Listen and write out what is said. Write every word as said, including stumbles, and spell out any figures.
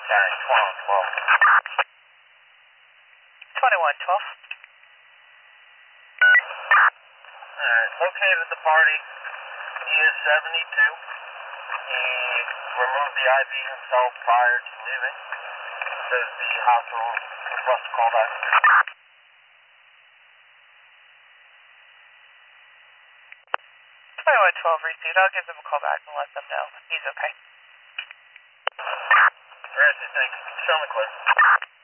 Sorry, twenty-one twelve. twenty-one twelve. Alright, located the party. He is seventy-two. He removed the I V himself prior to leaving. Says the hospital request a call back. twenty-one twelve received. I'll give them a call back and let them know he's okay. Alright, thanks. Show me clear.